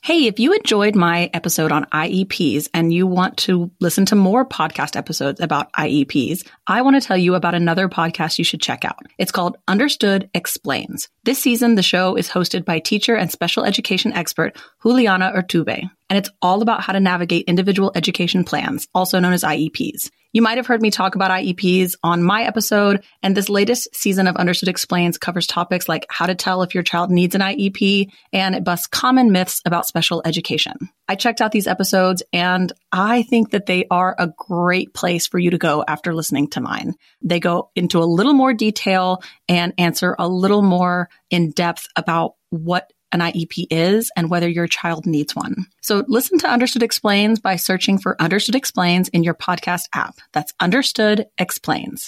Hey, if you enjoyed my episode on IEPs and you want to listen to more podcast episodes about IEPs, I want to tell you about another podcast you should check out. It's called Understood Explains. This season, the show is hosted by teacher and special education expert Juliana Urtubey, and it's all about how to navigate individual education plans, also known as IEPs. You might have heard me talk about IEPs on my episode, and this latest season of Understood Explains covers topics like how to tell if your child needs an IEP, and it busts common myths about special education. I checked out these episodes, and I think that they are a great place for you to go after listening to mine. They go into a little more detail and answer a little more in depth about what an IEP is and whether your child needs one. So listen to Understood Explains by searching for Understood Explains in your podcast app. That's Understood Explains.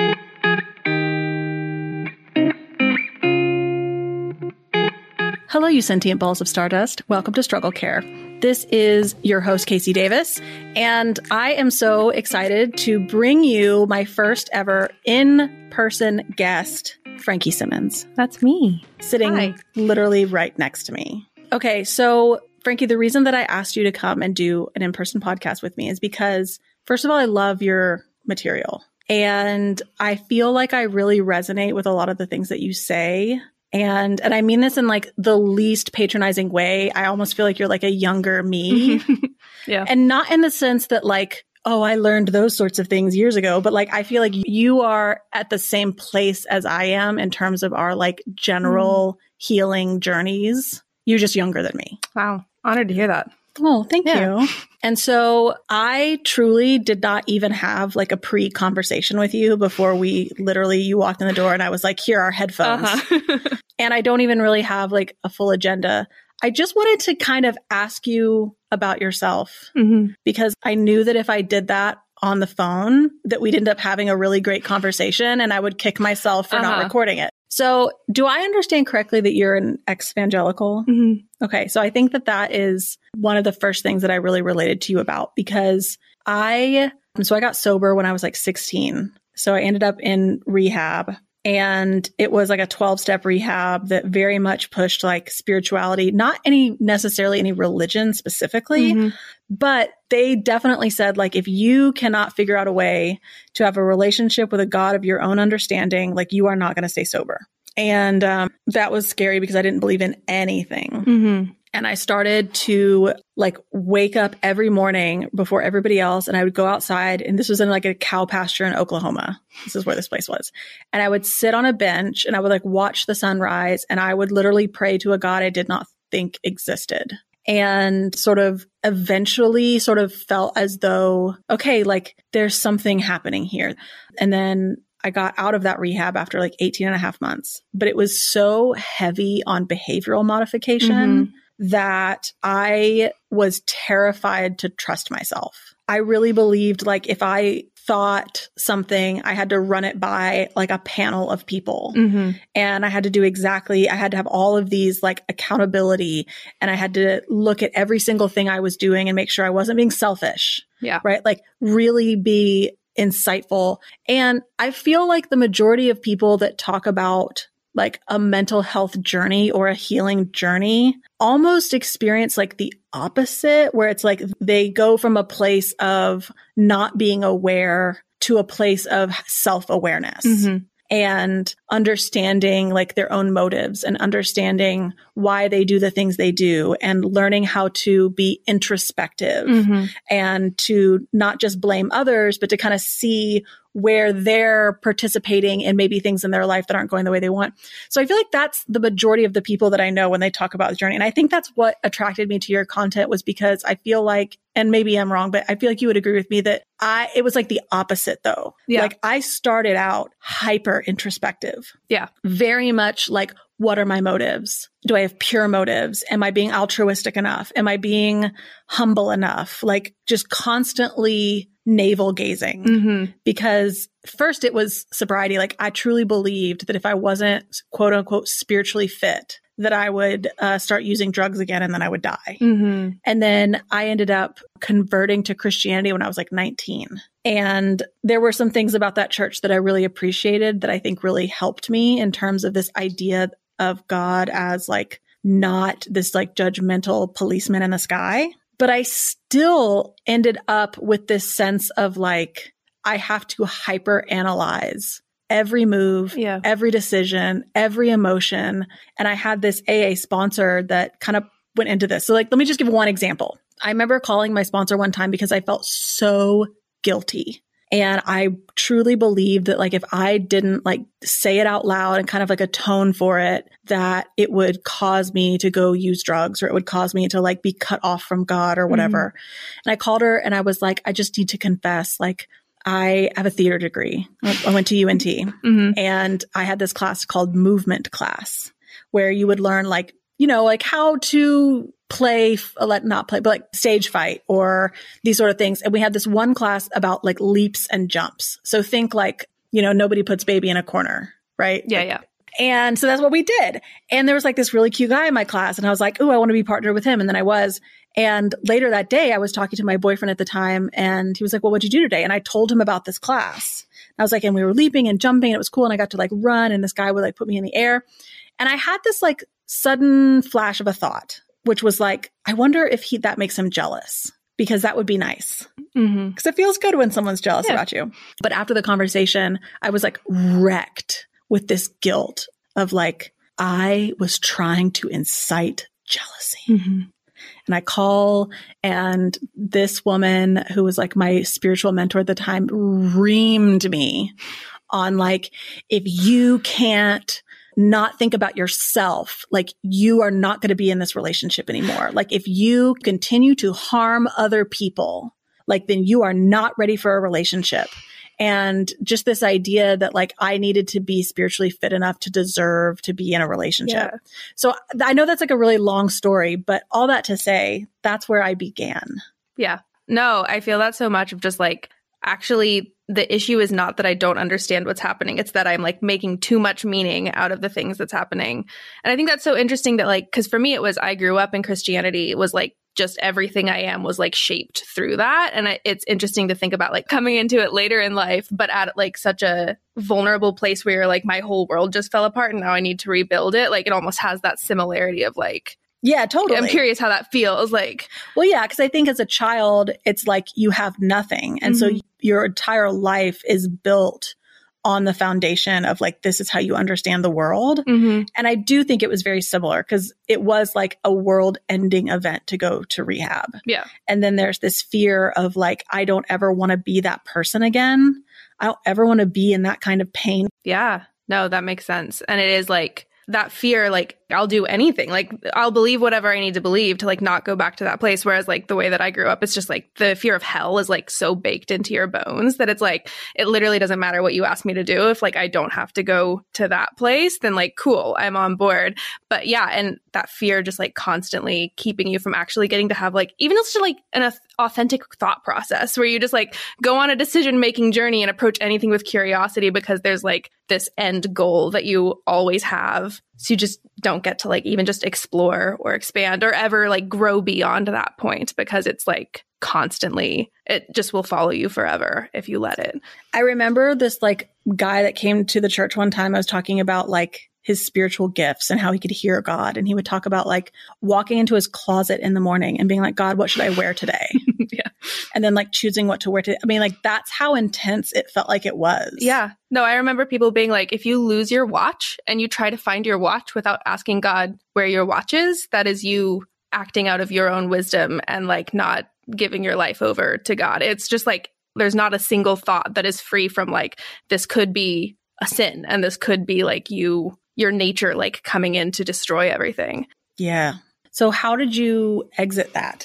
Hello, you sentient balls of stardust. Welcome to Struggle Care. This is your host, Casey Davis, and I am so excited to bring you my first ever in-person guest, Frankie Simmons. That's me. Sitting literally right next to me. Okay, so Frankie, the reason that I asked you to come and do an in-person podcast with me is because, first of all, I love your material. And I feel like I really resonate with a lot of the things that you say. And I mean this in like the least patronizing way. I almost feel like you're like a younger me. Yeah. And not in the sense that like, oh, I learned those sorts of things years ago. But like, I feel like you are at the same place as I am in terms of our like general healing journeys. You're just younger than me. Wow. Honored to hear that. Oh, thank you. And so I truly did not even have like a pre-conversation with you before you walked in the door and I was like, here are headphones. And I don't even really have like a full agenda. I just wanted to kind of ask you about yourself because I knew that if I did that on the phone, that we'd end up having a really great conversation and I would kick myself for not recording it. So do I understand correctly that you're an ex-evangelical? Okay. So I think that that is one of the first things that I really related to you about because I got sober when I was like 16. So I ended up in rehab. And it was like a 12-step rehab that very much pushed like spirituality, not necessarily any religion specifically, but they definitely said like, if you cannot figure out a way to have a relationship with a God of your own understanding, like you are not going to stay sober. And that was scary because I didn't believe in anything. And I started to like wake up every morning before everybody else. And I would go outside, and this was in like a cow pasture in Oklahoma. This is where this place was. And I would sit on a bench and I would like watch the sunrise. And I would literally pray to a God I did not think existed. And sort of eventually sort of felt as though, okay, like there's something happening here. And then I got out of that rehab after like 18 and a half months, but it was so heavy on behavioral modification that I was terrified to trust myself. I really believed like if I thought something, I had to run it by like a panel of people and I had to have all of these like accountability and I had to look at every single thing I was doing and make sure I wasn't being selfish. Yeah. Right. Like really be insightful. And I feel like the majority of people that talk about like a mental health journey or a healing journey almost experience like the opposite, where it's like they go from a place of not being aware to a place of self-awareness and understanding like their own motives and understanding why they do the things they do and learning how to be introspective and to not just blame others, but to kind of see where they're participating in maybe things in their life that aren't going the way they want. So I feel like that's the majority of the people that I know when they talk about the journey. And I think that's what attracted me to your content was because I feel like, and maybe I'm wrong, but I feel like you would agree with me that it was like the opposite though. Yeah. Like I started out hyper introspective. Yeah. Very much like, what are my motives? Do I have pure motives? Am I being altruistic enough? Am I being humble enough? Like just constantly navel gazing because first it was sobriety. Like I truly believed that if I wasn't quote unquote spiritually fit, that I would start using drugs again and then I would die. And then I ended up converting to Christianity when I was like 19. And there were some things about that church that I really appreciated that I think really helped me in terms of this idea of God as like not this like judgmental policeman in the sky. But I still ended up with this sense of like, I have to hyper analyze every move, every decision, every emotion. And I had this AA sponsor that kind of went into this. So like, let me just give one example. I remember calling my sponsor one time because I felt so guilty. And I truly believed that like, if I didn't like say it out loud and kind of like atone for it, that it would cause me to go use drugs, or it would cause me to like be cut off from God or whatever. And I called her and I was like, I just need to confess, like, I have a theater degree. I went to UNT and I had this class called movement class where you would learn like, you know, like how to play, not play, but like stage fight or these sort of things. And we had this one class about like leaps and jumps. So think like, you know, nobody puts baby in a corner, right? Yeah, like, yeah. And so that's what we did. And there was like this really cute guy in my class. And I was like, oh, I want to be partnered with him. And then I was. And later that day, I was talking to my boyfriend at the time. And he was like, well, what'd you do today? And I told him about this class. I was like, and we were leaping and jumping. And it was cool. And I got to like run. And this guy would like put me in the air. And I had this like sudden flash of a thought, which was like, I wonder if that makes him jealous, because that would be nice. Because it feels good when someone's jealous about you. But after the conversation, I was like wrecked with this guilt of like, I was trying to incite jealousy. And I call, and this woman who was like my spiritual mentor at the time reamed me on like, if you can't not think about yourself, like you are not going to be in this relationship anymore. Like if you continue to harm other people, like then you are not ready for a relationship. And just this idea that like I needed to be spiritually fit enough to deserve to be in a relationship. Yeah. So I know that's like a really long story, but all that to say, that's where I began. Yeah. No, I feel that so much of just like, actually, the issue is not that I don't understand what's happening. It's that I'm like making too much meaning out of the things that's happening. And I think that's so interesting that like, because for me, it was, I grew up in Christianity. It was like, just everything I am was like shaped through that. And it's interesting to think about like coming into it later in life, but at like such a vulnerable place where like my whole world just fell apart and now I need to rebuild it. Like it almost has that similarity of like, yeah, totally. I'm curious how that feels like. Well, yeah, because I think as a child, it's like you have nothing. And so your entire life is built on the foundation of like, this is how you understand the world. And I do think it was very similar because it was like a world ending event to go to rehab. Yeah. And then there's this fear of like, I don't ever want to be that person again. I don't ever want to be in that kind of pain. Yeah. No, that makes sense. And it is like that fear, like I'll do anything, like I'll believe whatever I need to believe to like not go back to that place. Whereas like the way that I grew up, it's just like the fear of hell is like so baked into your bones that it's like, it literally doesn't matter what you ask me to do. If like I don't have to go to that place, then like, cool, I'm on board. But yeah, and that fear just like constantly keeping you from actually getting to have like, even just like an authentic thought process where you just like go on a decision-making journey and approach anything with curiosity because there's like this end goal that you always have. So you just don't get to like even just explore or expand or ever like grow beyond that point because it's like constantly, it just will follow you forever if you let it. I remember this like guy that came to the church one time. I was talking about like his spiritual gifts and how he could hear God. And he would talk about like walking into his closet in the morning and being like, God, what should I wear today? Yeah. And then like choosing what to wear today. I mean, like that's how intense it felt like it was. Yeah. No, I remember people being like, if you lose your watch and you try to find your watch without asking God where your watch is, that is you acting out of your own wisdom and like not giving your life over to God. It's just like, there's not a single thought that is free from like, this could be a sin and this could be like your nature like coming in to destroy everything. Yeah. So how did you exit that?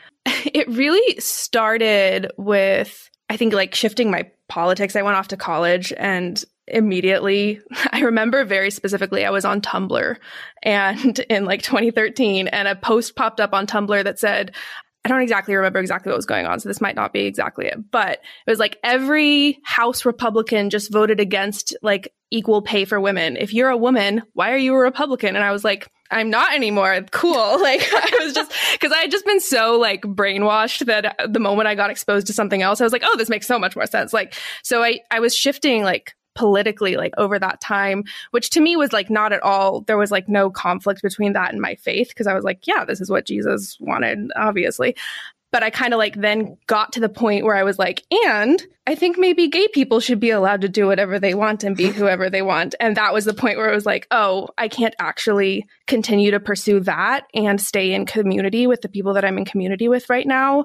It really started with, I think, like shifting my politics. I went off to college and immediately, I remember very specifically, I was on Tumblr and in like 2013 and a post popped up on Tumblr that said, I don't exactly remember exactly what was going on, so this might not be exactly it, but it was like every House Republican just voted against like equal pay for women. If you're a woman, why are you a Republican? And I was like, I'm not anymore. Cool. Like I was just, because I had just been so like brainwashed that the moment I got exposed to something else, I was like, oh, this makes so much more sense. Like, so I was shifting like politically, like over that time, which to me was like not at all, there was like no conflict between that and my faith, because I was like, yeah, this is what Jesus wanted, obviously. But I kind of like then got to the point where I was like, and I think maybe gay people should be allowed to do whatever they want and be whoever they want. And that was the point where it was like, oh, I can't actually continue to pursue that and stay in community with the people that I'm in community with right now.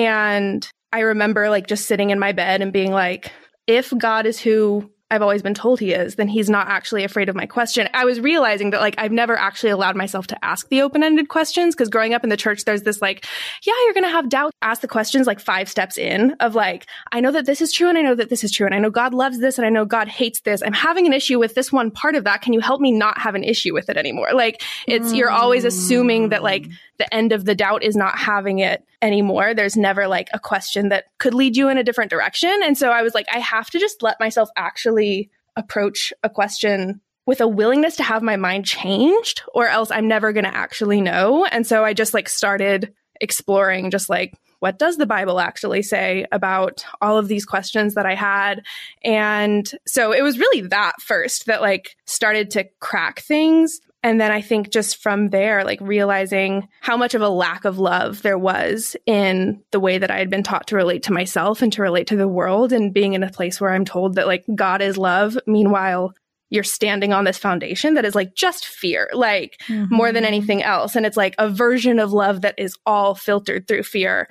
And I remember like just sitting in my bed and being like, if God is who I've always been told he is, then he's not actually afraid of my question. I was realizing that like I've never actually allowed myself to ask the open-ended questions, because growing up in the church, there's this like, yeah, you're going to have doubt. Ask the questions like 5 steps in of like, I know that this is true and I know that this is true and I know God loves this and I know God hates this. I'm having an issue with this one part of that. Can you help me not have an issue with it anymore? Like it's, you're always assuming that like the end of the doubt is not having it anymore. There's never like a question that could lead you in a different direction. And so I was like, I have to just let myself actually approach a question with a willingness to have my mind changed, or else I'm never going to actually know. And so I just like started exploring just like, what does the Bible actually say about all of these questions that I had? And so it was really that first that like started to crack things. And then I think just from there, like realizing how much of a lack of love there was in the way that I had been taught to relate to myself and to relate to the world, and being in a place where I'm told that like God is love. Meanwhile, you're standing on this foundation that is like just fear, like more than anything else. And it's like a version of love that is all filtered through fear.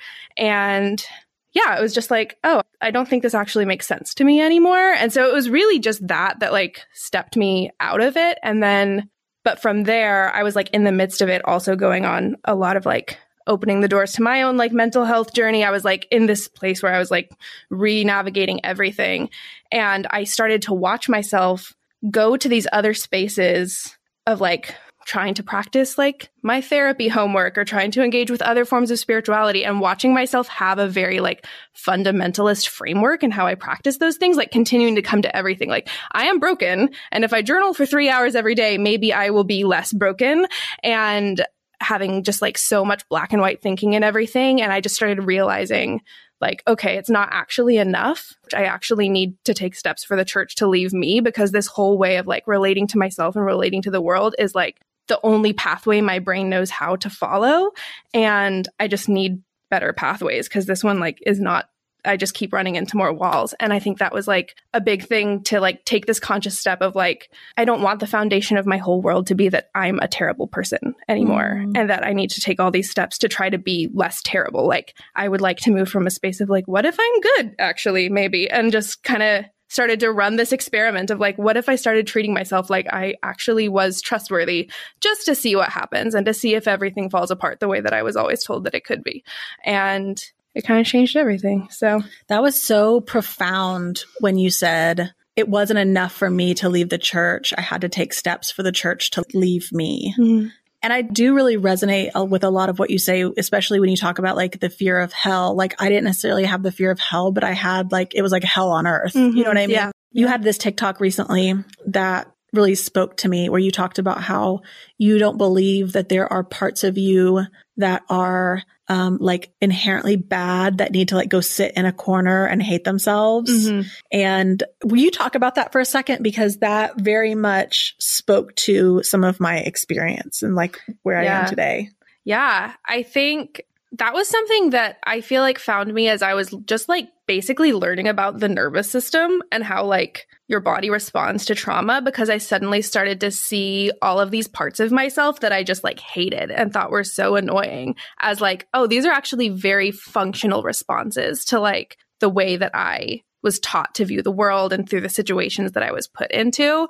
And yeah, it was just like, oh, I don't think this actually makes sense to me anymore. And so it was really just that like stepped me out of it. And then, but from there, I was like in the midst of it also going on a lot of like opening the doors to my own like mental health journey. I was like in this place where I was like re-navigating everything. And I started to watch myself go to these other spaces of like trying to practice like my therapy homework or trying to engage with other forms of spirituality, and watching myself have a very like fundamentalist framework and how I practice those things, like continuing to come to everything. Like I am broken. And if I journal for 3 hours every day, maybe I will be less broken, and having just like so much black and white thinking and everything. And I just started realizing like, okay, it's not actually enough. I actually need to take steps for the church to leave me, because this whole way of like relating to myself and relating to the world is like the only pathway my brain knows how to follow. And I just need better pathways, because this one like is not, I just keep running into more walls. And I think that was like a big thing to like take this conscious step of like, I don't want the foundation of my whole world to be that I'm a terrible person anymore, and that I need to take all these steps to try to be less terrible. Like I would like to move from a space of like, what if I'm good actually, maybe, and just kind of started to run this experiment of like, what if I started treating myself like I actually was trustworthy, just to see what happens and to see if everything falls apart the way that I was always told that it could be. And it kind of changed everything. So that was so profound when you said it wasn't enough for me to leave the church. I had to take steps for the church to leave me. And I do really resonate with a lot of what you say, especially when you talk about like the fear of hell. Like I didn't necessarily have the fear of hell, but I had like, it was like hell on earth. You know what I mean? Yeah. You had this TikTok recently that really spoke to me, where you talked about how you don't believe that there are parts of you that are like inherently bad, that need to like go sit in a corner and hate themselves. And will you talk about that for a second? Because that very much spoke to some of my experience and like where I am today. Yeah, I think that was something that I feel like found me as I was just like basically learning about the nervous system and how like your body responds to trauma, because I suddenly started to see all of these parts of myself that I just like hated and thought were so annoying as like, oh, these are actually very functional responses to like the way that I was taught to view the world and through the situations that I was put into.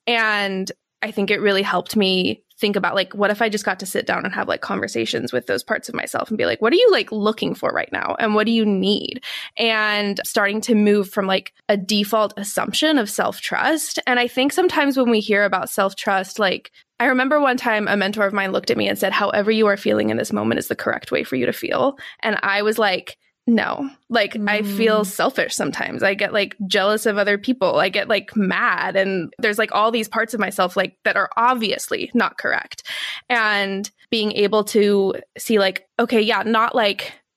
And I think it really helped me think about like, what if I just got to sit down and have like conversations with those parts of myself and be like, what are you like looking for right now? And what do you need? And starting to move from like a default assumption of self-trust. And I think sometimes when we hear about self-trust, like I remember one time a mentor of mine looked at me and said, however you are feeling in this moment is the correct way for you to feel. And I was like, no, like I feel selfish sometimes. I get like jealous of other people. I get like mad, and there's like all these parts of myself like that are obviously not correct. And being able to see like, okay, yeah, not like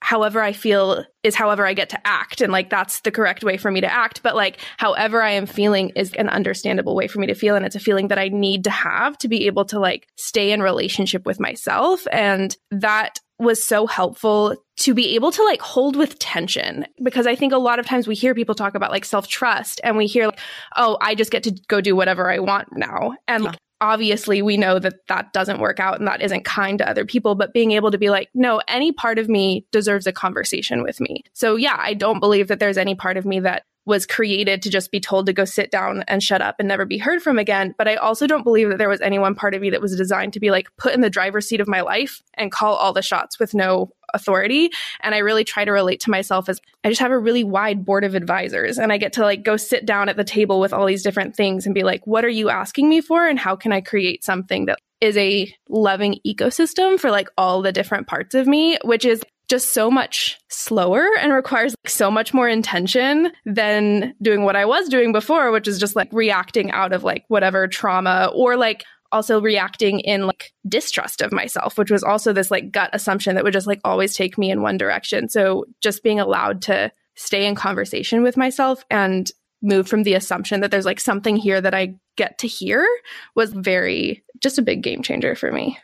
however I feel is however I get to act. And like, that's the correct way for me to act. But like, however I am feeling is an understandable way for me to feel. And it's a feeling that I need to have to be able to like stay in relationship with myself. And that was so helpful to be able to like hold with tension, because I think a lot of times we hear people talk about like self-trust and we hear like, oh, I just get to go do whatever I want now. And like, obviously we know that that doesn't work out and that isn't kind to other people, but being able to be like, no, any part of me deserves a conversation with me. So yeah, I don't believe that there's any part of me that was created to just be told to go sit down and shut up and never be heard from again. But I also don't believe that there was any one part of me that was designed to be like put in the driver's seat of my life and call all the shots with no authority. And I really try to relate to myself as I just have a really wide board of advisors, and I get to like go sit down at the table with all these different things and be like, what are you asking me for? And how can I create something that is a loving ecosystem for like all the different parts of me, which is just so much slower and requires like so much more intention than doing what I was doing before, which is just like reacting out of like whatever trauma, or like also reacting in like distrust of myself, which was also this like gut assumption that would just like always take me in one direction. So just being allowed to stay in conversation with myself and move from the assumption that there's like something here that I get to hear was just a big game changer for me.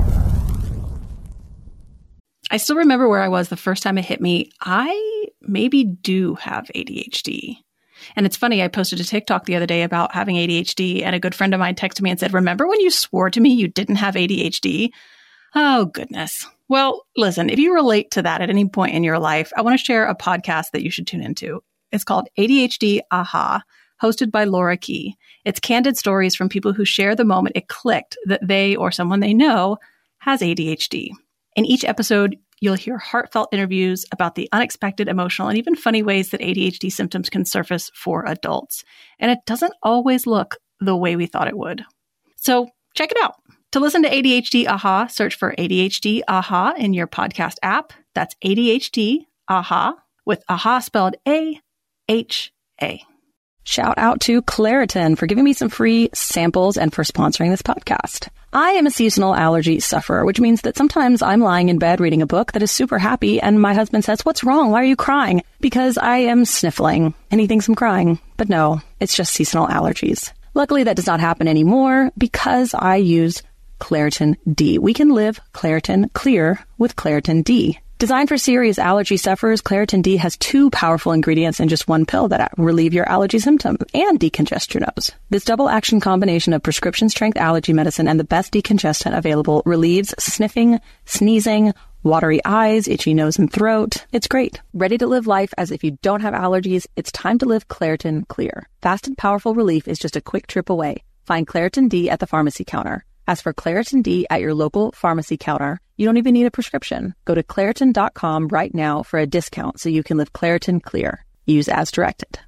I still remember where I was the first time it hit me. I maybe do have ADHD. And it's funny, I posted a TikTok the other day about having ADHD, and a good friend of mine texted me and said, remember when you swore to me you didn't have ADHD? Oh, goodness. Well, listen, if you relate to that at any point in your life, I want to share a podcast that you should tune into. It's called ADHD Aha, hosted by Laura Key. It's candid stories from people who share the moment it clicked that they or someone they know has ADHD. In each episode, you'll hear heartfelt interviews about the unexpected, emotional, and even funny ways that ADHD symptoms can surface for adults. And it doesn't always look the way we thought it would. So check it out. To listen to ADHD Aha, search for ADHD Aha in your podcast app. That's ADHD Aha, with Aha spelled A-H-A. Shout out to Claritin for giving me some free samples and for sponsoring this podcast. I am a seasonal allergy sufferer, which means that sometimes I'm lying in bed reading a book that is super happy and my husband says, "What's wrong? Why are you crying?" Because I am sniffling and he thinks I'm crying. But no, it's just seasonal allergies. Luckily, that does not happen anymore because I use Claritin D. We can live Claritin clear with Claritin D. Designed for serious allergy sufferers, Claritin D has 2 powerful ingredients in just one pill that relieve your allergy symptoms and decongest your nose. This double-action combination of prescription-strength allergy medicine and the best decongestant available relieves sniffing, sneezing, watery eyes, itchy nose and throat. It's great. Ready to live life as if you don't have allergies? It's time to live Claritin Clear. Fast and powerful relief is just a quick trip away. Find Claritin D at the pharmacy counter. Ask for Claritin D at your local pharmacy counter. You don't even need a prescription. Go to Claritin.com right now for a discount so you can live Claritin Clear. Use as directed.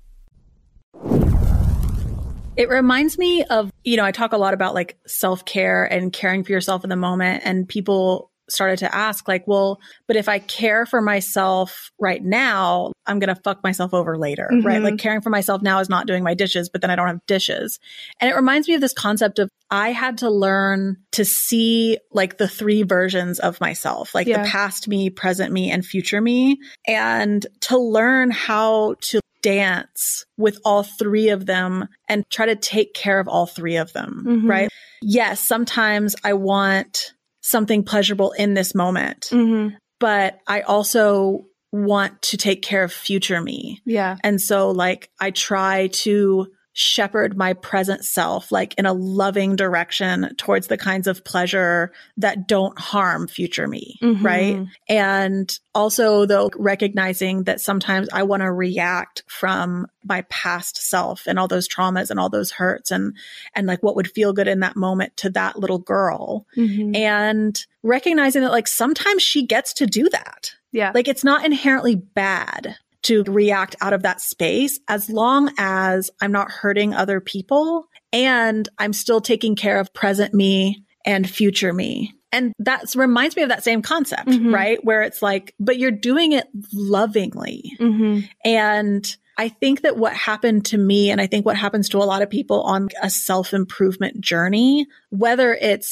It reminds me of, I talk a lot about like self-care and caring for yourself in the moment, and people started to ask like, well, but if I care for myself right now, I'm going to fuck myself over later, right? Like caring for myself now is not doing my dishes, but then I don't have dishes. And it reminds me of this concept of I had to learn to see like the 3 versions of myself, like the past me, present me, and future me, and to learn how to dance with all 3 of them and try to take care of all 3 of them, right? Yes, sometimes I want something pleasurable in this moment, but I also want to take care of future me. Yeah. And so like I try to shepherd my present self like in a loving direction towards the kinds of pleasure that don't harm future me, right? And also though recognizing that sometimes I want to react from my past self and all those traumas and all those hurts and like what would feel good in that moment to that little girl, and recognizing that like sometimes she gets to do that. Yeah. Like it's not inherently bad to react out of that space as long as I'm not hurting other people and I'm still taking care of present me and future me. And that reminds me of that same concept, right? Where it's like, but you're doing it lovingly. And I think that what happened to me, and I think what happens to a lot of people on a self-improvement journey, whether it's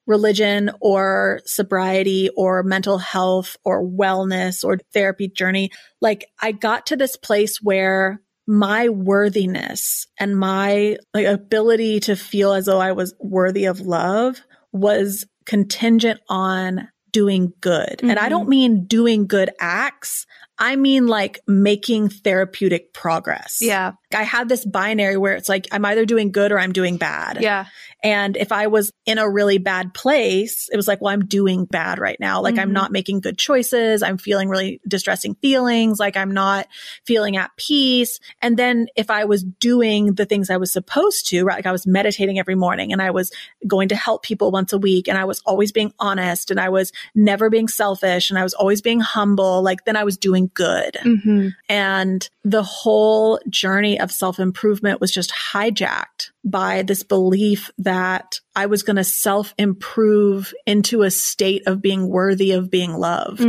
religion or sobriety or mental health or wellness or therapy journey, like I got to this place where my worthiness and my ability to feel as though I was worthy of love was contingent on doing good. And I don't mean doing good acts. I mean like making therapeutic progress. Yeah. I had this binary where it's like, I'm either doing good or I'm doing bad. Yeah. And if I was in a really bad place, it was like, well, I'm doing bad right now. Like I'm not making good choices. I'm feeling really distressing feelings. Like I'm not feeling at peace. And then if I was doing the things I was supposed to, right? Like I was meditating every morning and I was going to help people once a week and I was always being honest and I was never being selfish and I was always being humble. Like then I was doing good. And the whole journey of self-improvement was just hijacked by this belief that I was going to self-improve into a state of being worthy of being loved.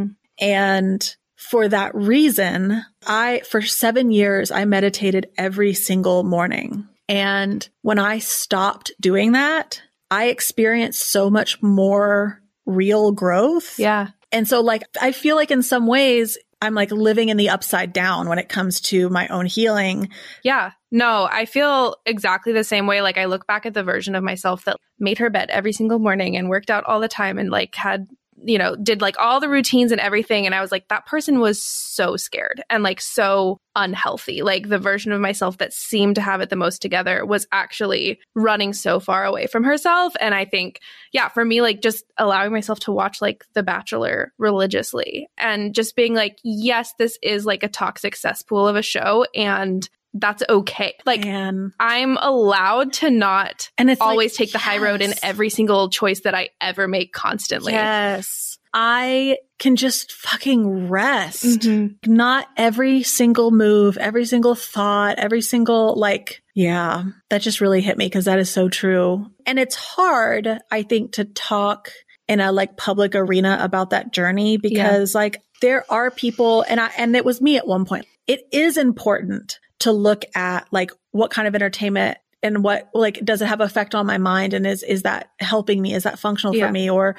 And for that reason, for 7 years, I meditated every single morning. And when I stopped doing that, I experienced so much more real growth. Yeah. And so like, I feel like in some ways, I'm like living in the upside down when it comes to my own healing. Yeah. No, I feel exactly the same way. Like I look back at the version of myself that made her bed every single morning and worked out all the time and like had, did like all the routines and everything. And I was like, that person was so scared and like so unhealthy. Like the version of myself that seemed to have it the most together was actually running so far away from herself. And I think, yeah, for me, like just allowing myself to watch like The Bachelor religiously and just being like, yes, this is like a toxic cesspool of a show and that's okay. Like I'm allowed to not and it's always like, take the high road in every single choice that I ever make constantly. Yes. I can just fucking rest. Not every single move, every single thought, every single that just really hit me because that is so true. And it's hard, I think, to talk in a like public arena about that journey because like there are people and it was me at one point. It is important to look at like what kind of entertainment and what like does it have effect on my mind and is that helping me? Is that functional for me? Or,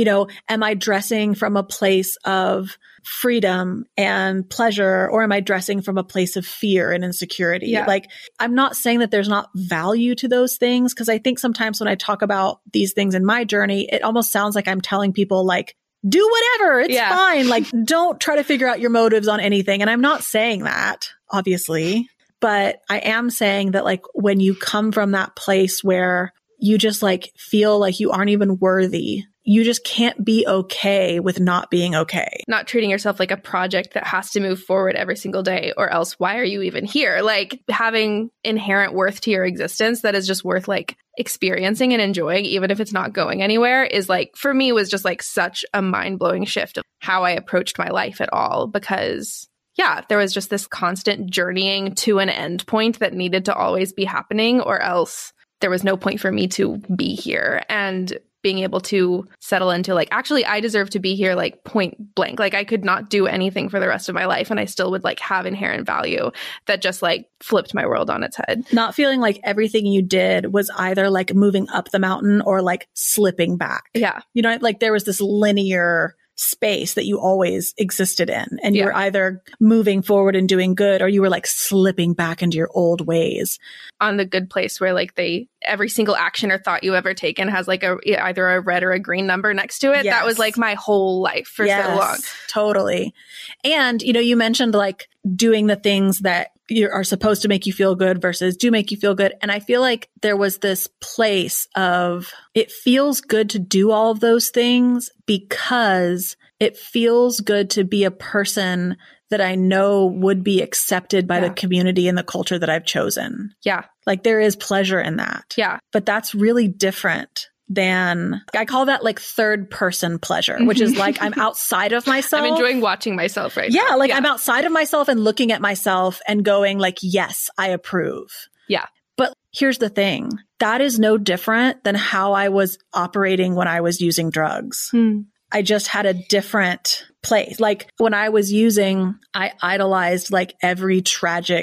am I dressing from a place of freedom and pleasure or am I dressing from a place of fear and insecurity? Yeah. Like I'm not saying that there's not value to those things because I think sometimes when I talk about these things in my journey, it almost sounds like I'm telling people like, do whatever. It's fine. Like, don't try to figure out your motives on anything. And I'm not saying that, obviously, but I am saying that like when you come from that place where you just like feel like you aren't even worthy, you just can't be okay with not being okay. Not treating yourself like a project that has to move forward every single day or else why are you even here? Like having inherent worth to your existence that is just worth like experiencing and enjoying, even if it's not going anywhere is like, for me was just like such a mind-blowing shift of how I approached my life at all because there was just this constant journeying to an end point that needed to always be happening or else there was no point for me to be here. And being able to settle into like, actually, I deserve to be here, like point blank. Like I could not do anything for the rest of my life and I still would like have inherent value that just like flipped my world on its head. Not feeling like everything you did was either like moving up the mountain or like slipping back. Yeah. Like there was this linear space that you always existed in and you were either moving forward and doing good or you were like slipping back into your old ways. On the good place where like every single action or thought you ever taken has like either a red or a green number next to it. That was like my whole life for so long. Totally. And you mentioned like doing the things that you are supposed to make you feel good versus do make you feel good. And I feel like there was this place of it feels good to do all of those things because it feels good to be a person that I know would be accepted by the community and the culture that I've chosen. Yeah. Like there is pleasure in that. Yeah. But that's really different than, I call that like third person pleasure, which is like I'm outside of myself. I'm enjoying watching myself right now. Like I'm outside of myself and looking at myself and going like, yes, I approve. Yeah. But here's the thing. That is no different than how I was operating when I was using drugs. I just had a different place. Like when I was using, I idolized like every tragic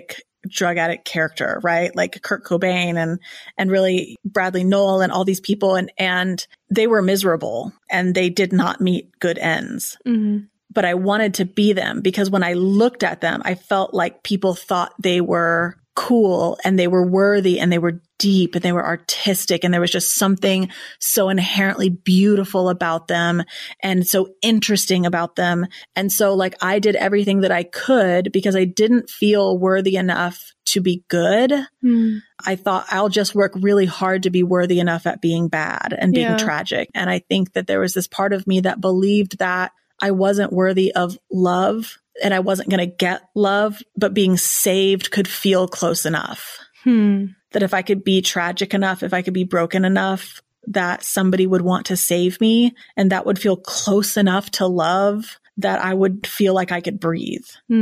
drug addict character, right? Like Kurt Cobain and really Bradley Nowell and all these people. And they were miserable and they did not meet good ends. Mm-hmm. But I wanted to be them because when I looked at them, I felt like people thought they were cool and they were worthy and they were deep and they were artistic. And there was just something so inherently beautiful about them and so interesting about them. And so like I did everything that I could because I didn't feel worthy enough to be good. I thought I'll just work really hard to be worthy enough at being bad and being tragic. And I think that there was this part of me that believed that I wasn't worthy of love and I wasn't going to get love, but being saved could feel close enough. That if I could be tragic enough, if I could be broken enough, that somebody would want to save me and that would feel close enough to love that I would feel like I could breathe.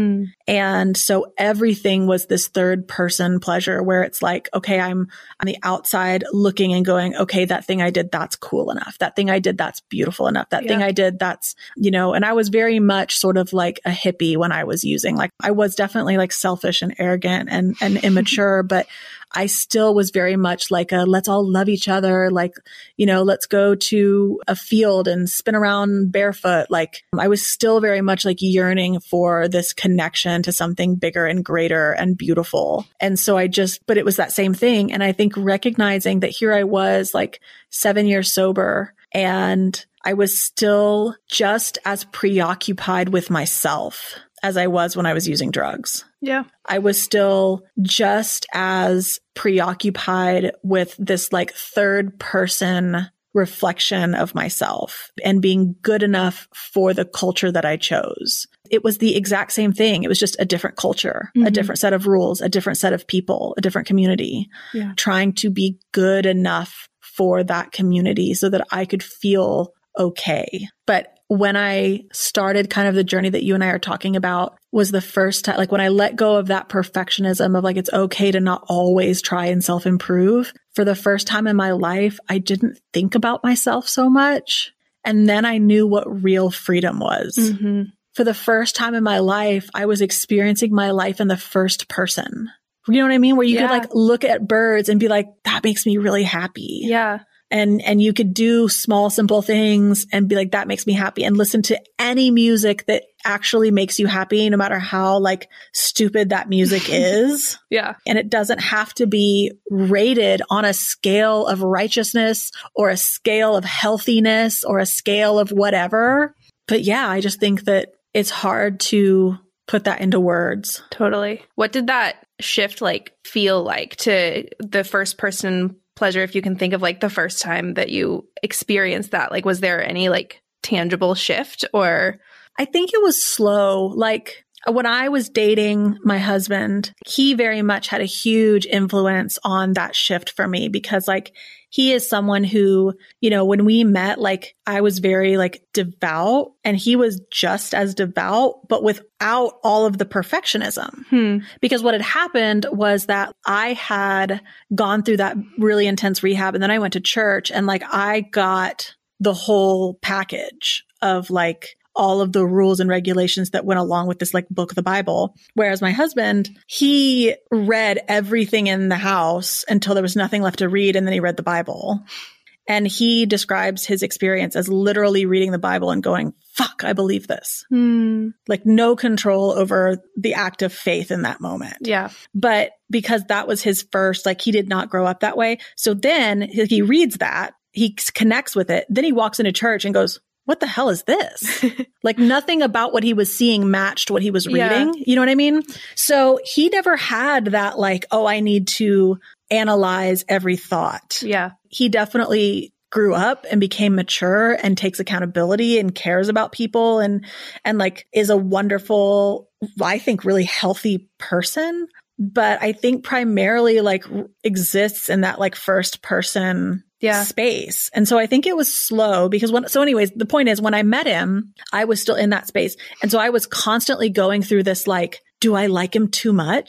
And so everything was this third person pleasure where it's like, okay, I'm on the outside looking and going, okay, that thing I did, that's cool enough. That thing I did, that's beautiful enough. That thing I did, that's, you know, and I was very much sort of like a hippie when I was using, like I was definitely like selfish and arrogant and immature, but I still was very much like a, let's all love each other. Like, you know, let's go to a field and spin around barefoot. Like I was still very much like yearning for this connection to something bigger and greater and beautiful. And so but it was that same thing. And I think recognizing that here I was like 7 years sober and I was still just as preoccupied with myself as I was when I was using drugs. Yeah. I was still just as preoccupied with this like third person reflection of myself and being good enough for the culture that I chose. It was the exact same thing. It was just a different culture, a different set of rules, a different set of people, a different community, trying to be good enough for that community so that I could feel okay. But when I started kind of the journey that you and I are talking about was the first time, like when I let go of that perfectionism of like, it's okay to not always try and self-improve. For the first time in my life, I didn't think about myself so much. And then I knew what real freedom was. For the first time in my life, I was experiencing my life in the first person. You know what I mean? Where you could like look at birds and be like, that makes me really happy. Yeah. And you could do small, simple things and be like, that makes me happy, and listen to any music that actually makes you happy, no matter how like stupid that music is. And it doesn't have to be rated on a scale of righteousness or a scale of healthiness or a scale of whatever. But yeah, I just think that it's hard to put that into words. Totally. What did that shift like feel like to the first person pleasure, if you can think of like the first time that you experienced that? Like, was there any like tangible shift? Or I think it was slow. Like when I was dating my husband, he very much had a huge influence on that shift for me because like he is someone who, you know, when we met, like I was very like devout and he was just as devout, but without all of the perfectionism. Because what had happened was that I had gone through that really intense rehab and then I went to church and like I got the whole package of like all of the rules and regulations that went along with this like book of the Bible. Whereas my husband, he read everything in the house until there was nothing left to read. And then he read the Bible. And he describes his experience as literally reading the Bible and going, fuck, I believe this. Like no control over the act of faith in that moment. Yeah. But because that was his first, like he did not grow up that way. So then he reads that, he connects with it. Then he walks into church and goes, what the hell is this? Like nothing about what he was seeing matched what he was reading. You know what I mean? So he never had that like, oh, I need to analyze every thought. Yeah. He definitely grew up and became mature and takes accountability and cares about people and like is a wonderful, I think really healthy person. But I think primarily like exists in that like first person space. And so I think it was slow because anyways, the point is when I met him, I was still in that space. And so I was constantly going through this, like, do I like him too much?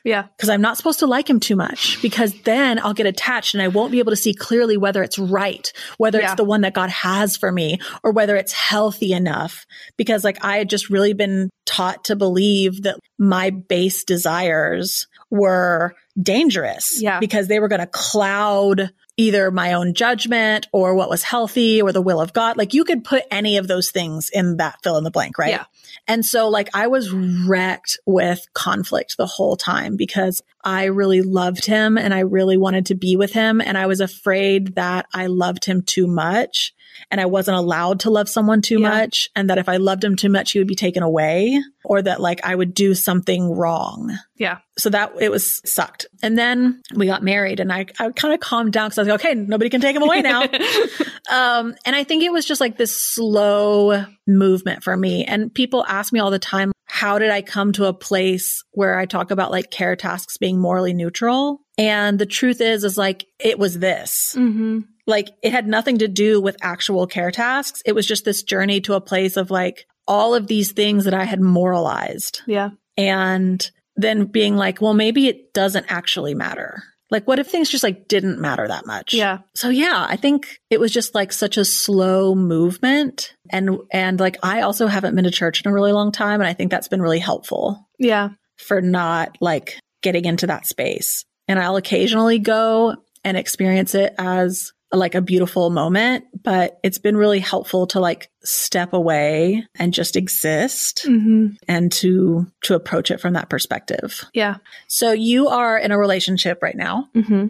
Yeah. Because I'm not supposed to like him too much, because then I'll get attached and I won't be able to see clearly whether it's right, whether it's the one that God has for me, or whether it's healthy enough. Because like I had just really been taught to believe that my base desires were dangerous because they were going to cloud either my own judgment or what was healthy or the will of God. Like you could put any of those things in that fill in the blank, right? Yeah. And so like I was wrecked with conflict the whole time because I really loved him and I really wanted to be with him. And I was afraid that I loved him too much and I wasn't allowed to love someone too much. And that if I loved him too much, he would be taken away, or that like I would do something wrong. Yeah. So that it was sucked. And then we got married and I kind of calmed down because I was like, okay, nobody can take him away now. And I think it was just like this slow movement for me. And people ask me all the time, how did I come to a place where I talk about like care tasks being morally neutral? And the truth is like, it was this. Mm-hmm. Like it had nothing to do with actual care tasks. It was just this journey to a place of like all of these things that I had moralized. Yeah. And then being like, well, maybe it doesn't actually matter. Like, what if things just like didn't matter that much? Yeah. So yeah, I think it was just like such a slow movement. And like, I also haven't been to church in a really long time. And I think that's been really helpful. Yeah. For not like getting into that space. And I'll occasionally go and experience it as like a beautiful moment, but it's been really helpful to like step away and just exist and to approach it from that perspective. Yeah. So you are in a relationship right now.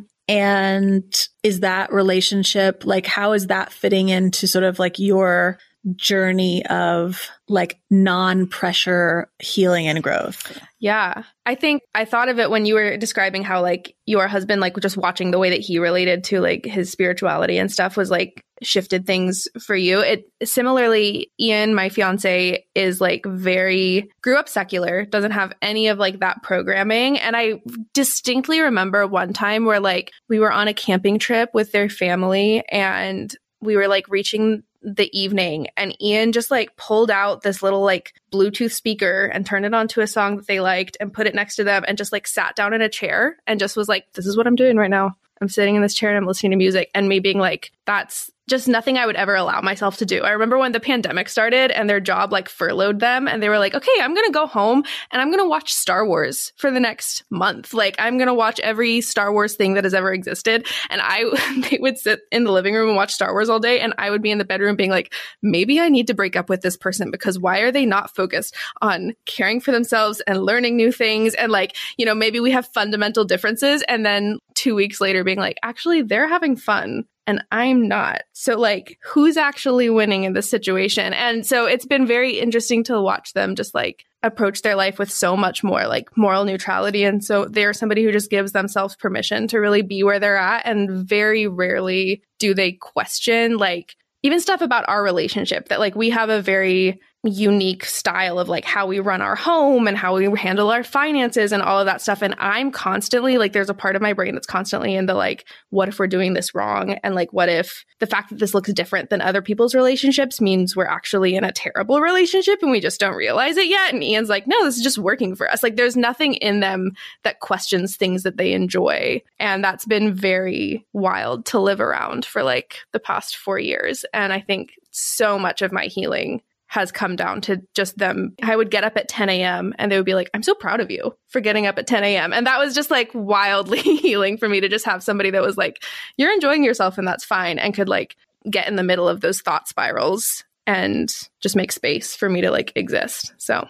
And is that relationship, like, how is that fitting into sort of like your journey of like non-pressure healing and growth? Yeah. I think I thought of it when you were describing how like your husband, like just watching the way that he related to like his spirituality and stuff was like shifted things for you. It similarly, Ian, my fiance, is like grew up secular, doesn't have any of like that programming. And I distinctly remember one time where like we were on a camping trip with their family and we were like reaching the evening and Ian just like pulled out this little like Bluetooth speaker and turned it onto a song that they liked and put it next to them and just like sat down in a chair and just was like, this is what I'm doing right now. I'm sitting in this chair and I'm listening to music, and me being like, that's just nothing I would ever allow myself to do. I remember when the pandemic started and their job like furloughed them and they were like, okay, I'm going to go home and I'm going to watch Star Wars for the next month. Like I'm going to watch every Star Wars thing that has ever existed. And they would sit in the living room and watch Star Wars all day. And I would be in the bedroom being like, maybe I need to break up with this person because why are they not focused on caring for themselves and learning new things? And like, you know, maybe we have fundamental differences. And then 2 weeks later being like, actually, they're having fun and I'm not. So like, who's actually winning in this situation? And so it's been very interesting to watch them just like approach their life with so much more like moral neutrality. And so they're somebody who just gives themselves permission to really be where they're at. And very rarely do they question like even stuff about our relationship, that like we have a very unique style of like how we run our home and how we handle our finances and all of that stuff. And I'm constantly like, there's a part of my brain that's constantly in the like, what if we're doing this wrong? And like, what if the fact that this looks different than other people's relationships means we're actually in a terrible relationship and we just don't realize it yet? And Ian's like, no, this is just working for us. Like there's nothing in them that questions things that they enjoy. And that's been very wild to live around for like the past 4 years. And I think so much of my healing has come down to just them. I would get up at 10 a.m. and they would be like, I'm so proud of you for getting up at 10 a.m. And that was just like wildly healing for me to just have somebody that was like, you're enjoying yourself and that's fine, and could like get in the middle of those thought spirals and just make space for me to like exist. So.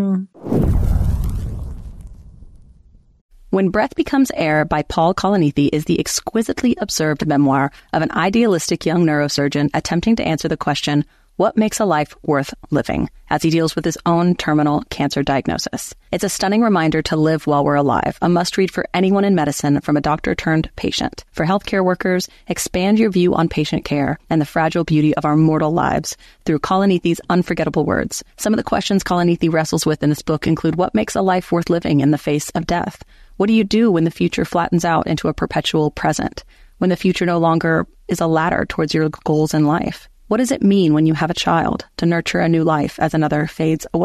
When Breath Becomes Air by Paul Kalanithi is the exquisitely observed memoir of an idealistic young neurosurgeon attempting to answer the question, what makes a life worth living, as he deals with his own terminal cancer diagnosis. It's a stunning reminder to live while we're alive, a must-read for anyone in medicine from a doctor-turned-patient. For healthcare workers, expand your view on patient care and the fragile beauty of our mortal lives through Kalanithi's unforgettable words. Some of the questions Kalanithi wrestles with in this book include what makes a life worth living in the face of death? What do you do when the future flattens out into a perpetual present? When the future no longer is a ladder towards your goals in life? What does it mean when you have a child to nurture a new life as another fades away?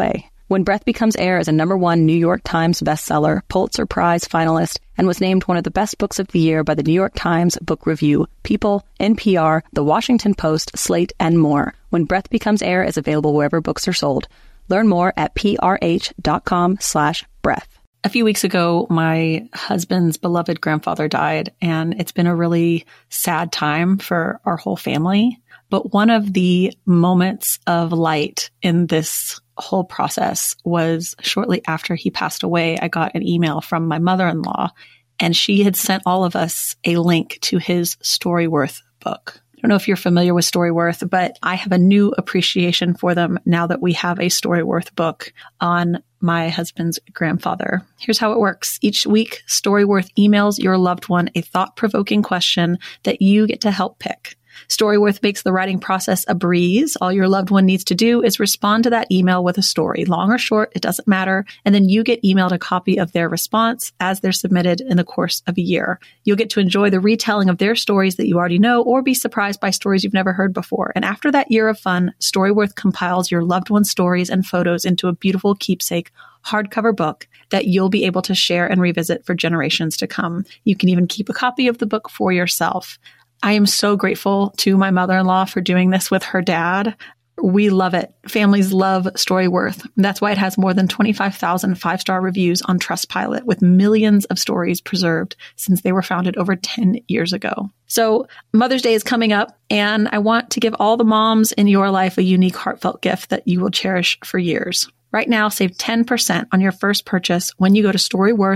When Breath Becomes Air is a #1 New York Times bestseller, Pulitzer Prize finalist, and was named one of the best books of the year by the New York Times Book Review, People, NPR, The Washington Post, Slate, and more. When Breath Becomes Air is available wherever books are sold. Learn more at prh.com/breath. A few weeks ago, my husband's beloved grandfather died, and it's been a really sad time for our whole family. But one of the moments of light in this whole process was shortly after he passed away. I got an email from my mother-in-law, and she had sent all of us a link to his Storyworth book. I don't know if you're familiar with Storyworth, but I have a new appreciation for them now that we have a Storyworth book on my husband's grandfather. Here's how it works. Each week, Storyworth emails your loved one a thought-provoking question that you get to help pick. Storyworth makes the writing process a breeze. All your loved one needs to do is respond to that email with a story, long or short, it doesn't matter. And then you get emailed a copy of their response as they're submitted in the course of a year. You'll get to enjoy the retelling of their stories that you already know or be surprised by stories you've never heard before. And after that year of fun, Storyworth compiles your loved one's stories and photos into a beautiful keepsake hardcover book that you'll be able to share and revisit for generations to come. You can even keep a copy of the book for yourself. I am so grateful to my mother-in-law for doing this with her dad. We love it. Families love Storyworth. That's why it has more than 25,000 five-star reviews on Trustpilot, with millions of stories preserved since they were founded over 10 years ago. So Mother's Day is coming up, and I want to give all the moms in your life a unique, heartfelt gift that you will cherish for years. Right now, save 10% on your first purchase when you go to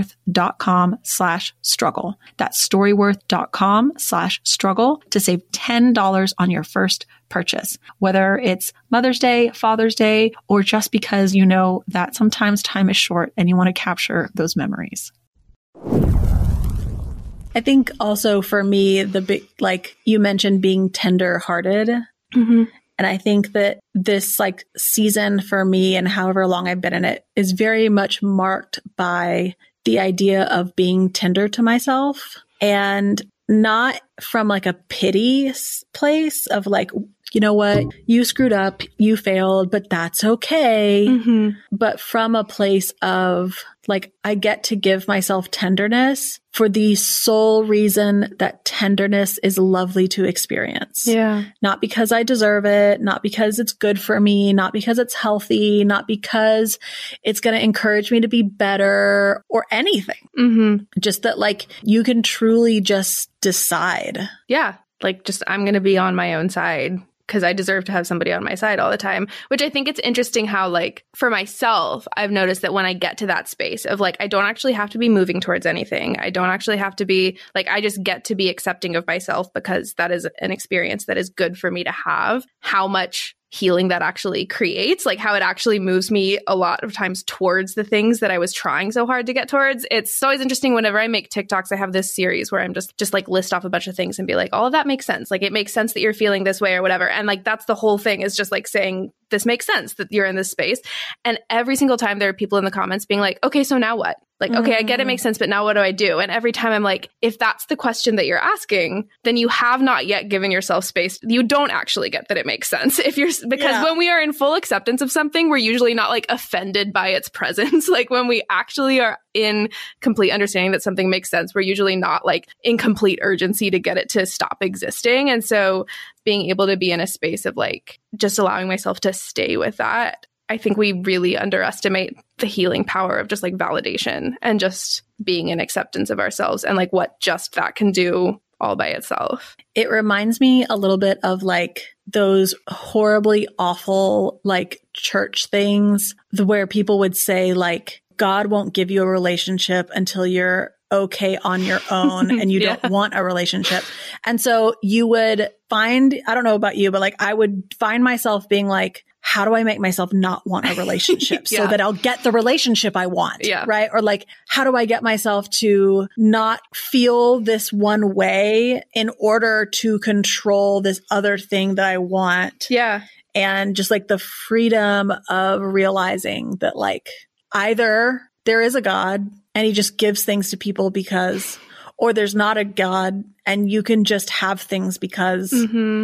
storyworth.com/struggle. That's storyworth.com/struggle to save $10 on your first purchase. Whether it's Mother's Day, Father's Day, or just because you know that sometimes time is short and you want to capture those memories. I think also for me, the big, like you mentioned, being tender-hearted. Mm-hmm. And I think that this like season for me and however long I've been in it is very much marked by the idea of being tender to myself, and not from like a pity place of like, you know what, you screwed up, you failed, but that's okay. Mm-hmm. But from a place of like, I get to give myself tenderness for the sole reason that tenderness is lovely to experience. Yeah. Not because I deserve it, not because it's good for me, not because it's healthy, not because it's going to encourage me to be better or anything. Mm-hmm. Just that like you can truly just decide. Yeah. Like just, I'm going to be on my own side, because I deserve to have somebody on my side all the time, which I think it's interesting how, like, for myself, I've noticed that when I get to that space of, like, I don't actually have to be moving towards anything. I don't actually have to be, like, I just get to be accepting of myself because that is an experience that is good for me to have. How much healing that actually creates, like how it actually moves me a lot of times towards the things that I was trying so hard to get towards. It's always interesting whenever I make TikToks, I have this series where I'm just like list off a bunch of things and be like, all of that makes sense. Like it makes sense that you're feeling this way or whatever. And like, that's the whole thing, is just like saying, this makes sense that you're in this space. And every single time there are people in the comments being like, okay, so now what? Like, okay, I get it makes sense, but now what do I do? And every time I'm like, if that's the question that you're asking, then you have not yet given yourself space. You don't actually get that it makes sense. Because when we are in full acceptance of something, we're usually not like offended by its presence. Like when we actually are in complete understanding that something makes sense, we're usually not like in complete urgency to get it to stop existing. And so being able to be in a space of like just allowing myself to stay with that, I think we really underestimate the healing power of just like validation and just being in acceptance of ourselves and like what just that can do all by itself. It reminds me a little bit of like those horribly awful like church things where people would say like, God won't give you a relationship until you're okay on your own and you don't want a relationship. And so you would find, I don't know about you, but like I would find myself being like, how do I make myself not want a relationship so that I'll get the relationship I want? Yeah. Right. Or like, how do I get myself to not feel this one way in order to control this other thing that I want? Yeah. And just like the freedom of realizing that like either there is a God and he just gives things to people because, or there's not a God and you can just have things because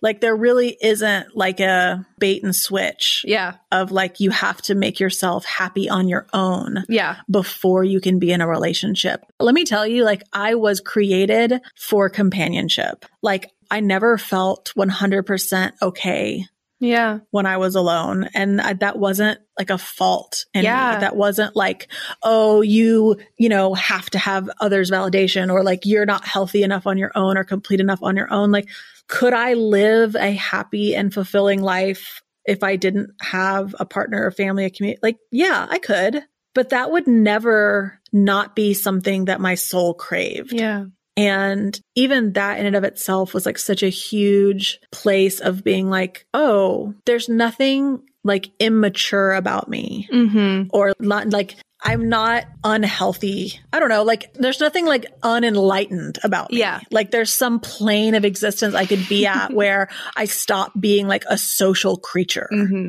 Like there really isn't like a bait and switch of like, you have to make yourself happy on your own before you can be in a relationship. Let me tell you, like I was created for companionship. Like I never felt 100% okay when I was alone. And that wasn't like a fault in me. That wasn't like, oh, you know, have to have others' validation, or like you're not healthy enough on your own or complete enough on your own. Like, could I live a happy and fulfilling life if I didn't have a partner, a family, a community? Like, yeah, I could, but that would never not be something that my soul craved. Yeah. And even that in and of itself was like such a huge place of being like, oh, there's nothing like immature about me or not like I'm not unhealthy. I don't know. Like there's nothing like unenlightened about me. Yeah. Like there's some plane of existence I could be at where I stop being like a social creature.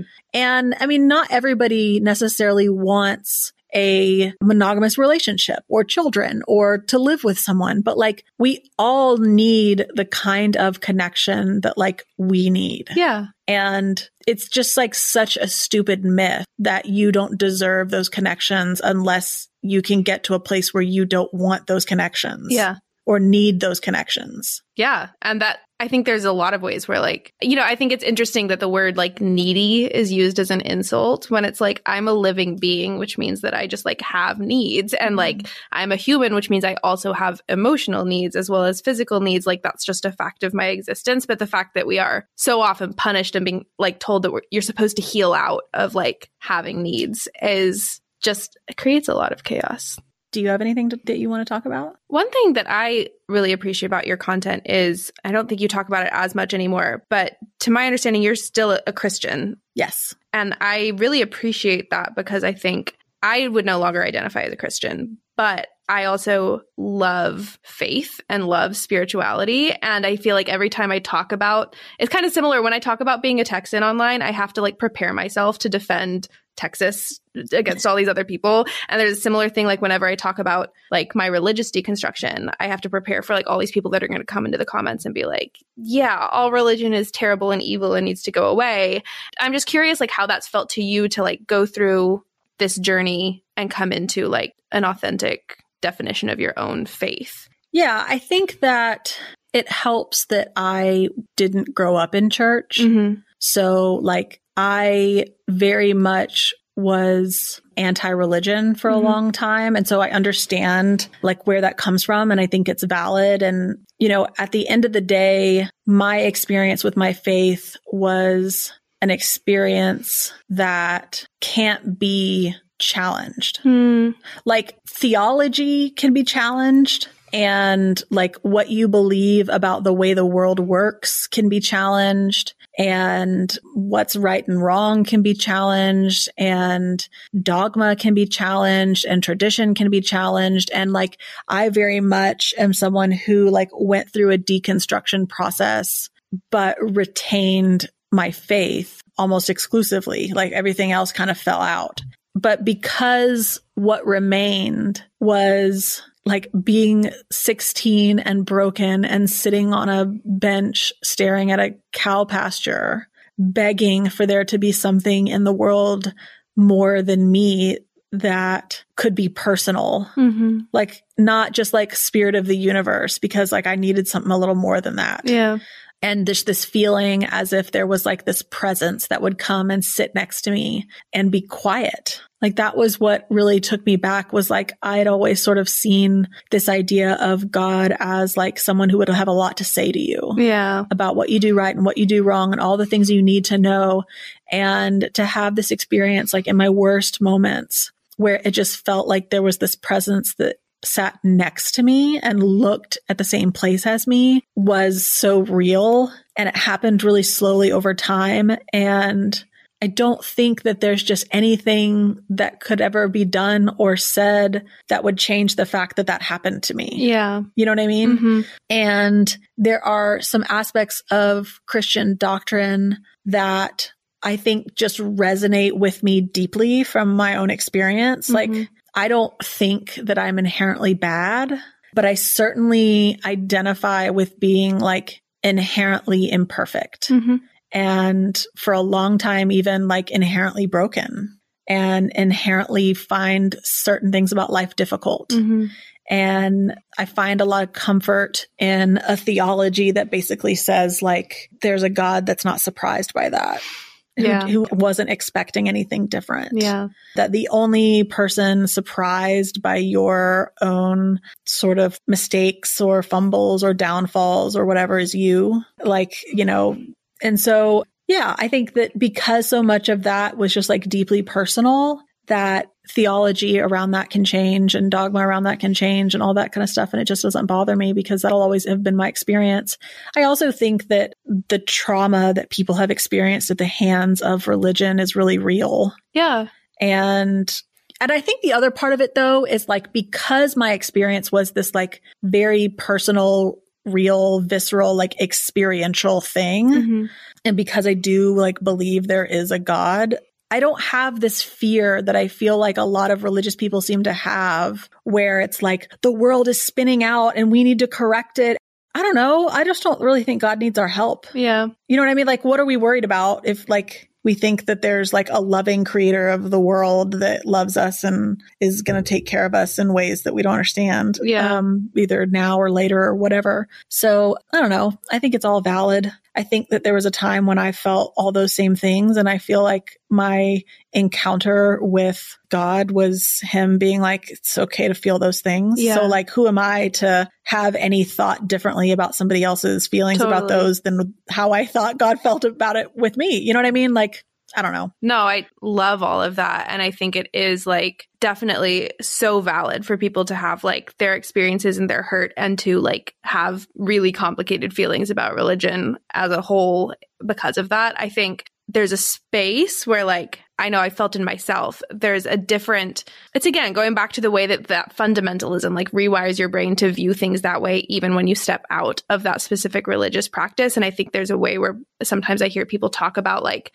And I mean, not everybody necessarily wants a monogamous relationship or children or to live with someone, but like we all need the kind of connection that like we need. Yeah. And it's just like such a stupid myth that you don't deserve those connections unless you can get to a place where you don't want those connections. Yeah. Or need those connections. Yeah. And that, I think there's a lot of ways where like, you know, I think it's interesting that the word like needy is used as an insult when it's like, I'm a living being, which means that I just like have needs. And like, I'm a human, which means I also have emotional needs as well as physical needs. Like that's just a fact of my existence. But the fact that we are so often punished and being like told that you're supposed to heal out of like having needs is just, it creates a lot of chaos. Do you have anything that you want to talk about? One thing that I really appreciate about your content is, I don't think you talk about it as much anymore, but to my understanding, you're still a Christian. Yes. And I really appreciate that because I think I would no longer identify as a Christian, but I also love faith and love spirituality. And I feel like every time I talk about, it's kind of similar when I talk about being a Texan online, I have to like prepare myself to defend Texas against all these other people. And there's a similar thing, like whenever I talk about like my religious deconstruction, I have to prepare for like all these people that are going to come into the comments and be like, yeah, all religion is terrible and evil and needs to go away. I'm just curious like how that's felt to you to like go through this journey and come into like an authentic definition of your own faith. Yeah, I think that it helps that I didn't grow up in church. So like I very much was anti-religion for a long time. And so I understand like where that comes from. And I think it's valid. And, you know, at the end of the day, my experience with my faith was an experience that can't be challenged. Like theology can be challenged. And like what you believe about the way the world works can be challenged, and what's right and wrong can be challenged, and dogma can be challenged, and tradition can be challenged. And like, I very much am someone who like went through a deconstruction process, but retained my faith almost exclusively. Like everything else kind of fell out. But because what remained was like being 16 and broken and sitting on a bench staring at a cow pasture, begging for there to be something in the world more than me that could be personal. Like not just like spirit of the universe, because like I needed something a little more than that. Yeah. And there's this feeling as if there was like this presence that would come and sit next to me and be quiet. Like that was what really took me back, was like I had always sort of seen this idea of God as like someone who would have a lot to say to you about what you do right and what you do wrong and all the things you need to know. And to have this experience like in my worst moments where it just felt like there was this presence that sat next to me and looked at the same place as me was so real. And it happened really slowly over time. And I don't think that there's just anything that could ever be done or said that would change the fact that that happened to me. Yeah. You know what I mean? And there are some aspects of Christian doctrine that I think just resonate with me deeply from my own experience. Like, I don't think that I'm inherently bad, but I certainly identify with being like inherently imperfect. And for a long time, even like inherently broken and inherently find certain things about life difficult. And I find a lot of comfort in a theology that basically says like, there's a God that's not surprised by that. Who wasn't expecting anything different. That the only person surprised by your own sort of mistakes or fumbles or downfalls or whatever is you. Like, you know, and so, yeah, I think that because so much of that was just like deeply personal, that theology around that can change and dogma around that can change and all that kind of stuff. And it just doesn't bother me because that'll always have been my experience. I also think that the trauma that people have experienced at the hands of religion is really real. And I think the other part of it though is like, because my experience was this like very personal, real, visceral, like experiential thing. And because I do like believe there is a God, I don't have this fear that I feel like a lot of religious people seem to have, where it's like the world is spinning out and we need to correct it. I don't know. I just don't really think God needs our help. You know what I mean? Like, what are we worried about if like we think that there's like a loving creator of the world that loves us and is going to take care of us in ways that we don't understand, either now or later or whatever. So I don't know. I think it's all valid. I think that there was a time when I felt all those same things. And I feel like my encounter with God was him being like, it's okay to feel those things. So like, who am I to have any thought differently about somebody else's feelings about those than how I thought God felt about it with me? You know what I mean? Like, I don't know. No, I love all of that. And I think it is like definitely so valid for people to have like their experiences and their hurt and to like have really complicated feelings about religion as a whole because of that. I think there's a space where like, I know I felt in myself, there's a different, it's again, going back to the way that fundamentalism like rewires your brain to view things that way, even when you step out of that specific religious practice. And I think there's a way where sometimes I hear people talk about like,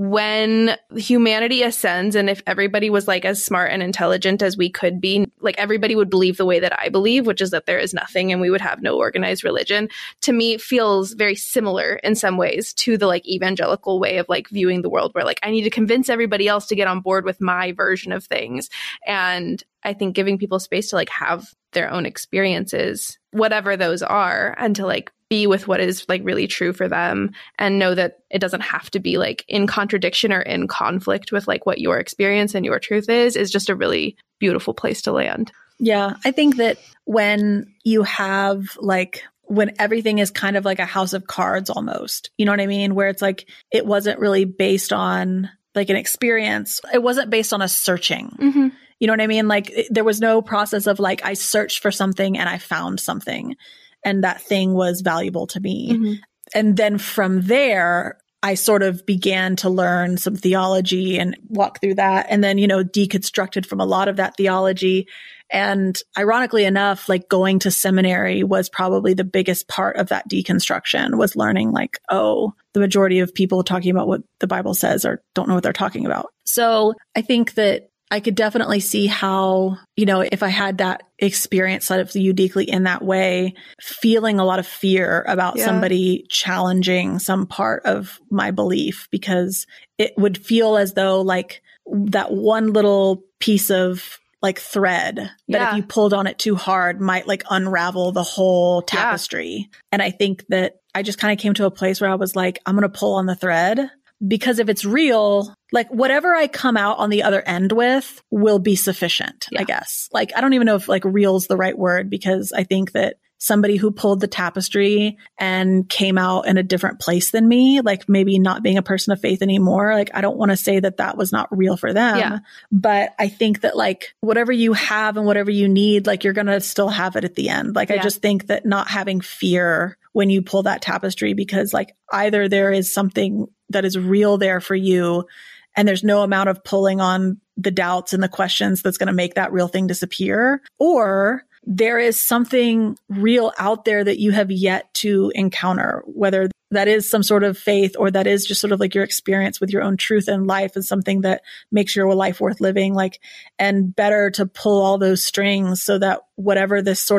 when humanity ascends and if everybody was like as smart and intelligent as we could be, like everybody would believe the way that I believe, which is that there is nothing and we would have no organized religion, to me feels very similar in some ways to the like evangelical way of like viewing the world, where like I need to convince everybody else to get on board with my version of things. And I think giving people space to like have their own experiences, whatever those are, and to like be with what is like really true for them and know that it doesn't have to be like in contradiction or in conflict with like what your experience and your truth is just a really beautiful place to land. Yeah. I think that when you have like, when everything is kind of like a house of cards almost, you know what I mean? Where it's like, it wasn't really based on like an experience. It wasn't based on a searching. You know what I mean? Like there was no process of like, I searched for something and I found something. And that thing was valuable to me. And then from there, I sort of began to learn some theology and walk through that. And then, you know, deconstructed from a lot of that theology. And ironically enough, like going to seminary was probably the biggest part of that deconstruction, was learning like, oh, the majority of people talking about what the Bible says or don't know what they're talking about. So I think that I could definitely see how, you know, if I had that experience sort of uniquely in that way, feeling a lot of fear about somebody challenging some part of my belief, because it would feel as though like that one little piece of like thread that if you pulled on it too hard might like unravel the whole tapestry. And I think that I just kind of came to a place where I was like, I'm going to pull on the thread. Because if it's real, like whatever I come out on the other end with will be sufficient, I guess. Like, I don't even know if like real's the right word, because I think that somebody who pulled the tapestry and came out in a different place than me, like maybe not being a person of faith anymore, like I don't want to say that that was not real for them. But I think that like whatever you have and whatever you need, like you're going to still have it at the end. Like I just think that not having fear when you pull that tapestry, because like either there is something that is real there for you and there's no amount of pulling on the doubts and the questions that's going to make that real thing disappear, or there is something real out there that you have yet to encounter, whether that is some sort of faith or that is just sort of like your experience with your own truth in life and something that makes your life worth living, like, and better to pull all those strings so that whatever this sort of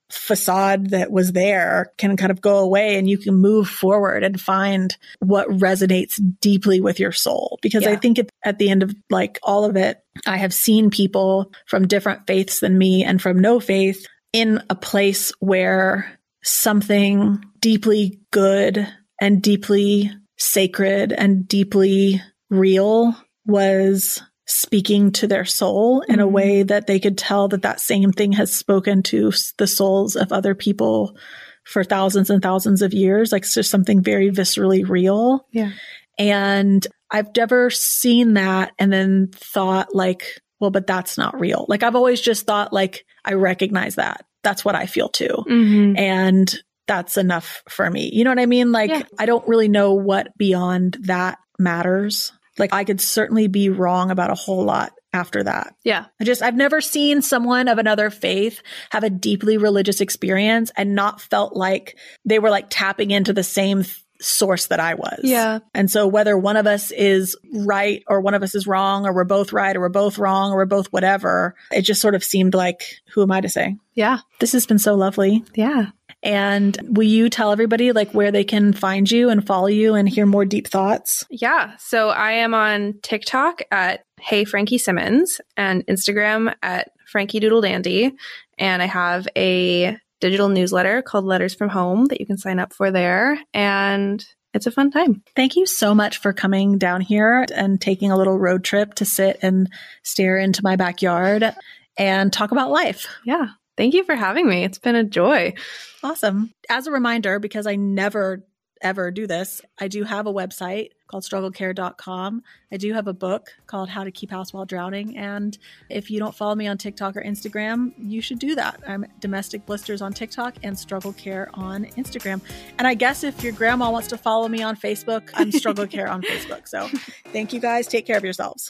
facade that was there can kind of go away and you can move forward and find what resonates deeply with your soul. Because I think at the end of like all of it, I have seen people from different faiths than me and from no faith in a place where something deeply good and deeply sacred and deeply real was speaking to their soul in a way that they could tell that that same thing has spoken to the souls of other people for thousands and thousands of years. Like it's just something very viscerally real. Yeah. And I've never seen that and then thought like, well, but that's not real. Like I've always just thought like, I recognize that. That's what I feel too. And that's enough for me. You know what I mean? Like, I don't really know what beyond that matters. Like I could certainly be wrong about a whole lot after that. Yeah. I've never seen someone of another faith have a deeply religious experience and not felt like they were like tapping into the same source that I was. Yeah. And so whether one of us is right or one of us is wrong, or we're both right or we're both wrong or we're both whatever, it just sort of seemed like, who am I to say? Yeah. This has been so lovely. Yeah. And will you tell everybody like where they can find you and follow you and hear more deep thoughts? Yeah. So I am on TikTok at Hey Frankie Simmons and Instagram at Frankie Doodle Dandy. And I have a digital newsletter called Letters from Home that you can sign up for there. And it's a fun time. Thank you so much for coming down here and taking a little road trip to sit and stare into my backyard and talk about life. Yeah. Thank you for having me. It's been a joy. Awesome. As a reminder, because I never, ever do this, I do have a website called strugglecare.com. I do have a book called How to Keep House While Drowning. And if you don't follow me on TikTok or Instagram, you should do that. I'm Domestic Blisters on TikTok and Struggle Care on Instagram. And I guess if your grandma wants to follow me on Facebook, I'm Struggle Care on Facebook. So thank you guys. Take care of yourselves.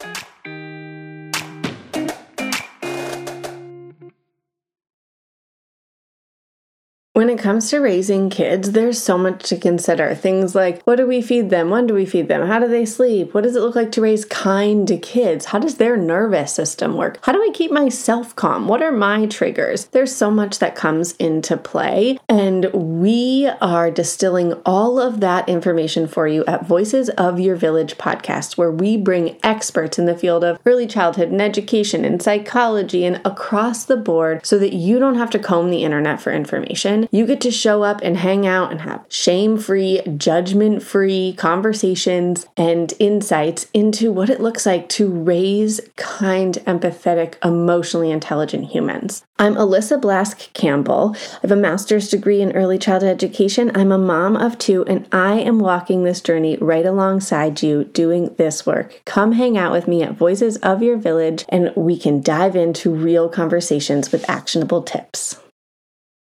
When it comes to raising kids, there's so much to consider. Things like, what do we feed them? When do we feed them? How do they sleep? What does it look like to raise kind kids? How does their nervous system work? How do I keep myself calm? What are my triggers? There's so much that comes into play, and we are distilling all of that information for you at Voices of Your Village podcast, where we bring experts in the field of early childhood and education and psychology and across the board so that you don't have to comb the internet for information. You get to show up and hang out and have shame-free, judgment-free conversations and insights into what it looks like to raise kind, empathetic, emotionally intelligent humans. I'm Alyssa Blask Campbell. I have a master's degree in early childhood education. I'm a mom of 2, and I am walking this journey right alongside you doing this work. Come hang out with me at Voices of Your Village, and we can dive into real conversations with actionable tips.